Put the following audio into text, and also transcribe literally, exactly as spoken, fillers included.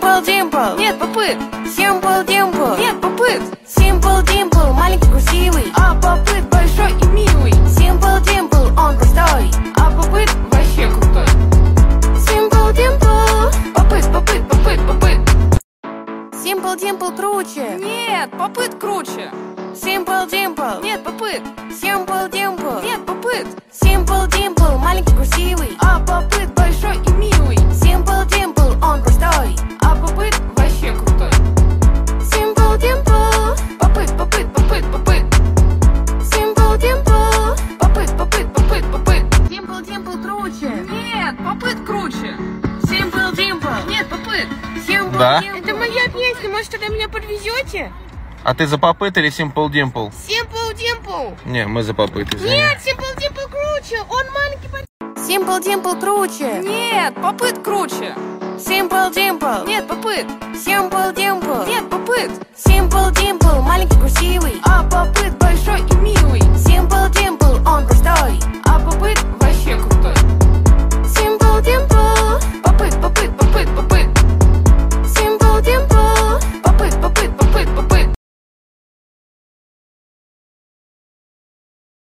Simple Dimple. Нет попыт. Simple Dimple. Нет попыт. Simple Dimple. Маленький, красивый, а попыт большой и милый. Simple Dimple. Он простой, а попыт вообще крутой. Simple Dimple. Попыт, попыт, попыт, попыт. Simple Dimple круче. Нет, попыт круче. Simple Dimple. Нет попыт. Simple Dimple. Нет попыт. Simple Dimple. Маленький, красивый, а попыт большой и милый. Simple Dimple. Он простой, а попыт вообще крутой. Simple Dimple. Попыт, попыт, попыт, попыт. Simple Dimple. Попыт, попыт, попыт, попыт. Simple Dimple круче. Нет, попыт круче. Simple Dimple. Нет попыт. Simple Да? Dimple. Это моя песня, может, тогда меня подвезете? А ты за попыт или Simple Dimple? Simple Dimple. Не, мы за попыт, извини. Нет, Simple Dimple круче. Он маленький. Simple Dimple круче. Нет, попыт круче. Simple Dimple. Нет попыт. Simple Dimple. Нет попыт.